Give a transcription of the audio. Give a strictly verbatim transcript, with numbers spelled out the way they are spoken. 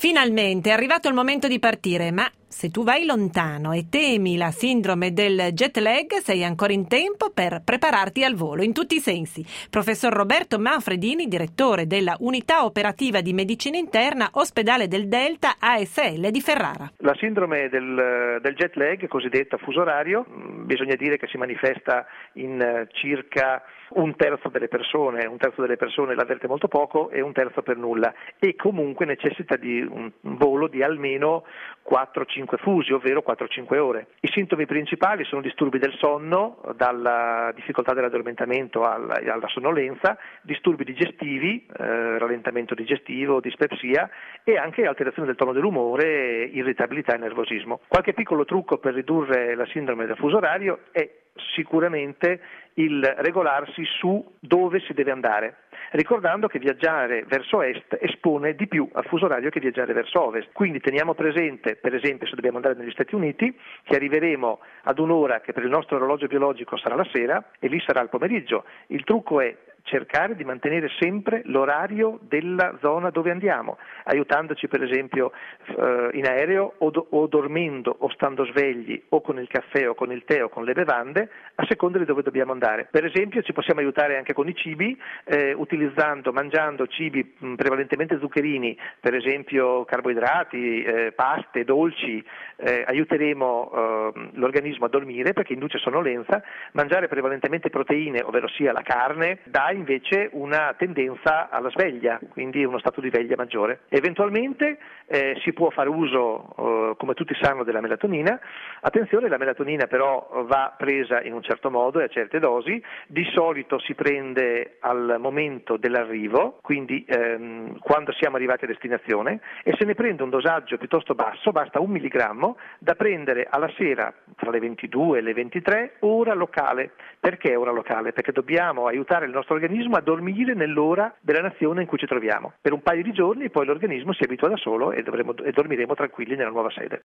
Finalmente è arrivato il momento di partire, ma se tu vai lontano e temi la sindrome del jet lag, sei ancora in tempo per prepararti al volo in tutti i sensi. Professor Roberto Manfredini, direttore della Unità Operativa di Medicina Interna, Ospedale del Delta A S L di Ferrara. La sindrome del, del jet lag, cosiddetta fuso orario, bisogna dire che si manifesta in circa un terzo delle persone, un terzo delle persone l'avverte molto poco e un terzo per nulla, e comunque necessita di un volo di almeno quattro cinque fusi, ovvero quattro cinque ore. I sintomi principali sono disturbi del sonno, dalla difficoltà dell'addormentamento alla, alla sonnolenza, disturbi digestivi, eh, rallentamento digestivo, dispepsia e anche alterazione del tono dell'umore, irritabilità e nervosismo. Qualche piccolo trucco per ridurre la sindrome del fuso orario è sicuramente il regolarsi su dove si deve andare, ricordando che viaggiare verso est espone di più al fuso orario che viaggiare verso ovest. Quindi teniamo presente, per esempio, se dobbiamo andare negli Stati Uniti, che arriveremo ad un'ora che per il nostro orologio biologico sarà la sera e lì sarà il pomeriggio. Il trucco è cercare di mantenere sempre l'orario della zona dove andiamo, aiutandoci per esempio eh, in aereo o, do, o dormendo o stando svegli o con il caffè o con il tè o con le bevande a seconda di dove dobbiamo andare. Per esempio ci possiamo aiutare anche con i cibi, eh, utilizzando, mangiando cibi mh, prevalentemente zuccherini, per esempio carboidrati, eh, paste, dolci, eh, aiuteremo eh, l'organismo a dormire perché induce sonnolenza. Mangiare prevalentemente proteine, ovvero sia la carne, dà invece una tendenza alla sveglia, quindi uno stato di veglia maggiore. Eventualmente eh, si può fare uso, eh, come tutti sanno, della melatonina. Attenzione, la melatonina però va presa in un certo modo e a certe dosi. Di solito si prende al momento dell'arrivo, quindi ehm, quando siamo arrivati a destinazione, e se ne prende un dosaggio piuttosto basso, basta un milligrammo, da prendere alla sera tra le ventidue e le ventitré, ora locale. Perché ora locale? Perché dobbiamo aiutare il nostro organismo a dormire nell'ora della nazione in cui ci troviamo. Per un paio di giorni poi l'organismo si abitua da solo e, dovremo, e dormiremo tranquilli nella nuova sede.